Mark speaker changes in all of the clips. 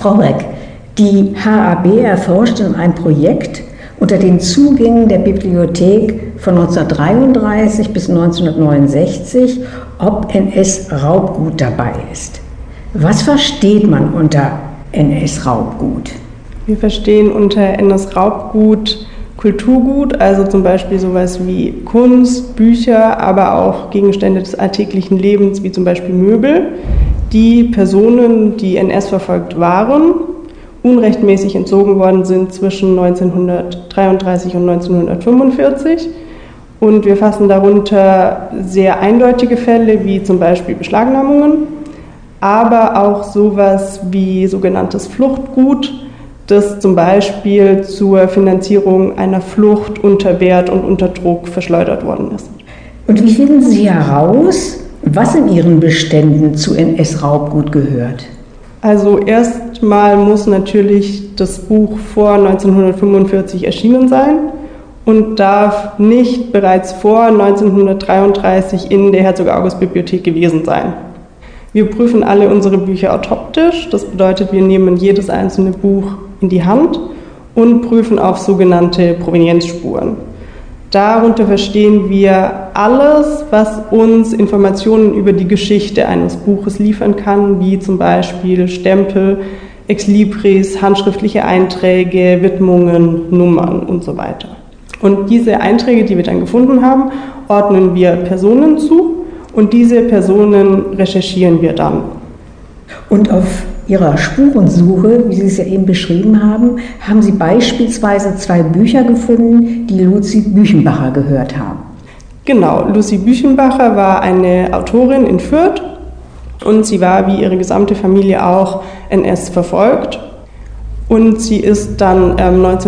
Speaker 1: Frau Reck, die HAB erforscht in einem Projekt unter den Zugängen der Bibliothek von 1933 bis 1969, ob NS-Raubgut dabei ist. Was versteht man unter NS-Raubgut?
Speaker 2: Wir verstehen unter NS-Raubgut Kulturgut, also zum Beispiel sowas wie Kunst, Bücher, aber auch Gegenstände des alltäglichen Lebens, wie zum Beispiel Möbel, die Personen, die NS-verfolgt waren, unrechtmäßig entzogen worden sind zwischen 1933 und 1945. Und wir fassen darunter sehr eindeutige Fälle, wie zum Beispiel Beschlagnahmungen, aber auch sowas wie sogenanntes Fluchtgut, das zum Beispiel zur Finanzierung einer Flucht unter Wert und unter Druck verschleudert worden ist.
Speaker 1: Und wie finden Sie heraus, was in Ihren Beständen zu NS-Raubgut gehört?
Speaker 2: Also erstmal muss natürlich das Buch vor 1945 erschienen sein und darf nicht bereits vor 1933 in der Herzog-August-Bibliothek gewesen sein. Wir prüfen alle unsere Bücher autoptisch, das bedeutet, wir nehmen jedes einzelne Buch in die Hand und prüfen auf sogenannte Provenienzspuren. Darunter verstehen wir alles, was uns Informationen über die Geschichte eines Buches liefern kann, wie zum Beispiel Stempel, Exlibris, handschriftliche Einträge, Widmungen, Nummern und so weiter. Und diese Einträge, die wir dann gefunden haben, ordnen wir Personen zu und diese Personen recherchieren wir dann.
Speaker 1: Und auf Ihrer Spurensuche, wie Sie es ja eben beschrieben haben, haben Sie beispielsweise 2 Bücher gefunden, die Luzi Büchenbacher gehört haben.
Speaker 2: Genau, Luzi Büchenbacher war eine Autorin in Fürth und sie war wie ihre gesamte Familie auch NS verfolgt. Und sie ist dann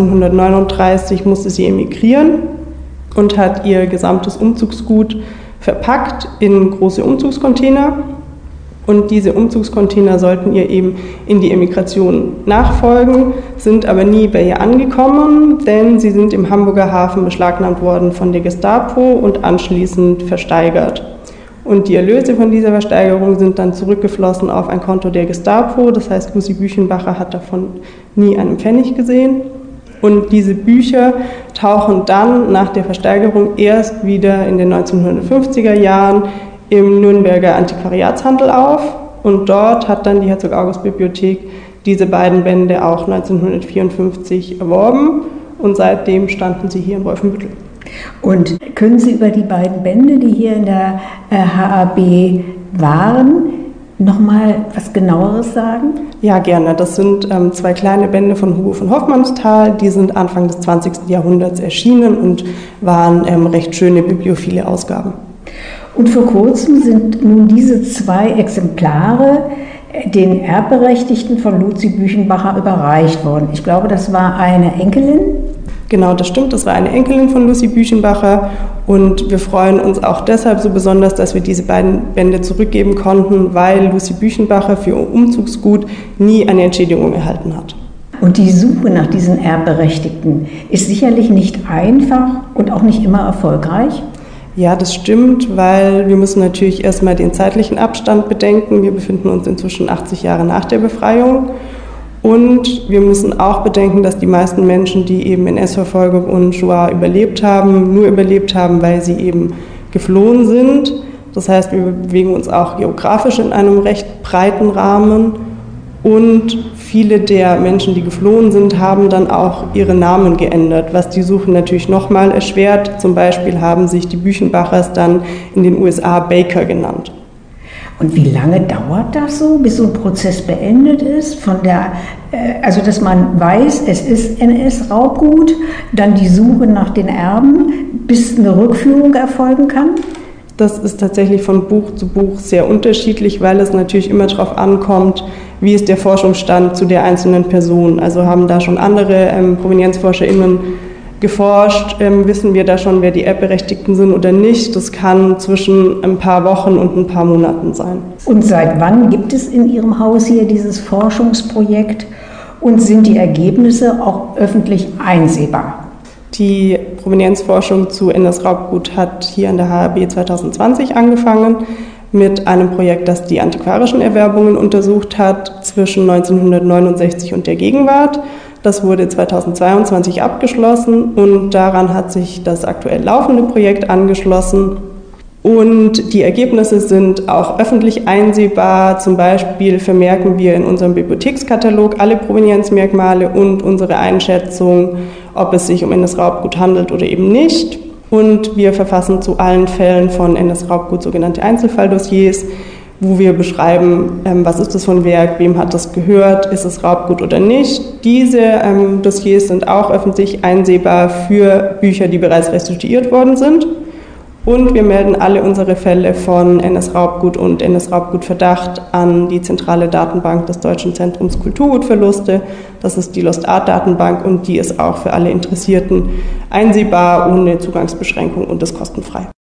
Speaker 2: 1939 musste sie emigrieren und hat ihr gesamtes Umzugsgut verpackt in große Umzugscontainer. Und diese Umzugscontainer sollten ihr eben in die Emigration nachfolgen, sind aber nie bei ihr angekommen, denn sie sind im Hamburger Hafen beschlagnahmt worden von der Gestapo und anschließend versteigert. Und die Erlöse von dieser Versteigerung sind dann zurückgeflossen auf ein Konto der Gestapo, das heißt, Luzi Büchenbacher hat davon nie einen Pfennig gesehen. Und diese Bücher tauchen dann nach der Versteigerung erst wieder in den 1950er Jahren im Nürnberger Antiquariatshandel auf und dort hat dann die Herzog-August-Bibliothek diese beiden Bände auch 1954 erworben und seitdem standen sie hier in Wolfenbüttel.
Speaker 1: Und können Sie über die beiden Bände, die hier in der HAB waren, nochmal was Genaueres sagen?
Speaker 2: Ja, gerne. Das sind 2 kleine Bände von Hugo von Hofmannsthal, die sind Anfang des 20. Jahrhunderts erschienen und waren recht schöne bibliophile Ausgaben.
Speaker 1: Und vor kurzem sind nun diese 2 Exemplare den Erbberechtigten von Luzi Büchenbacher überreicht worden. Ich glaube, das war eine Enkelin.
Speaker 2: Genau, das stimmt. Das war eine Enkelin von Luzi Büchenbacher und wir freuen uns auch deshalb so besonders, dass wir diese beiden Bände zurückgeben konnten, weil Luzi Büchenbacher für ihr Umzugsgut nie eine Entschädigung erhalten hat.
Speaker 1: Und die Suche nach diesen Erbberechtigten ist sicherlich nicht einfach und auch nicht immer erfolgreich.
Speaker 2: Ja, das stimmt, weil wir müssen natürlich erstmal den zeitlichen Abstand bedenken. Wir befinden uns inzwischen 80 Jahre nach der Befreiung. Und wir müssen auch bedenken, dass die meisten Menschen, die eben NS-Verfolgung und Shoah überlebt haben, nur überlebt haben, weil sie eben geflohen sind. Das heißt, wir bewegen uns auch geografisch in einem recht breiten Rahmen. Und viele der Menschen, die geflohen sind, haben dann auch ihre Namen geändert, was die Suche natürlich nochmal erschwert. Zum Beispiel haben sich die Büchenbachers dann in den USA Baker genannt.
Speaker 1: Und wie lange dauert das so, bis so ein Prozess beendet ist? Also dass man weiß, es ist NS-Raubgut, dann die Suche nach den Erben, bis eine Rückführung erfolgen kann?
Speaker 2: Das ist tatsächlich von Buch zu Buch sehr unterschiedlich, weil es natürlich immer darauf ankommt, wie ist der Forschungsstand zu der einzelnen Person. Also haben da schon andere ProvenienzforscherInnen geforscht, wissen wir da schon, wer die Erbberechtigten sind oder nicht. Das kann zwischen ein paar Wochen und ein paar Monaten sein.
Speaker 1: Und seit wann gibt es in Ihrem Haus hier dieses Forschungsprojekt und sind die Ergebnisse auch öffentlich einsehbar?
Speaker 2: Die Provenienzforschung zu NS-Raubgut hat hier an der HAB 2020 angefangen. mit einem Projekt, das die antiquarischen Erwerbungen untersucht hat zwischen 1969 und der Gegenwart. Das wurde 2022 abgeschlossen und daran hat sich das aktuell laufende Projekt angeschlossen. Und die Ergebnisse sind auch öffentlich einsehbar. Zum Beispiel vermerken wir in unserem Bibliothekskatalog alle Provenienzmerkmale und unsere Einschätzung, ob es sich um NS-Raubgut handelt oder eben nicht. Und wir verfassen zu allen Fällen von NS-Raubgut sogenannte Einzelfalldossiers, wo wir beschreiben, was ist das für ein Werk, wem hat das gehört, ist es Raubgut oder nicht. Diese Dossiers sind auch öffentlich einsehbar für Bücher, die bereits restituiert worden sind. Und wir melden alle unsere Fälle von NS-Raubgut und NS-Raubgutverdacht an die zentrale Datenbank des Deutschen Zentrums Kulturgutverluste. Das ist die Lost Art Datenbank und die ist auch für alle Interessierten einsehbar, ohne Zugangsbeschränkung und ist kostenfrei.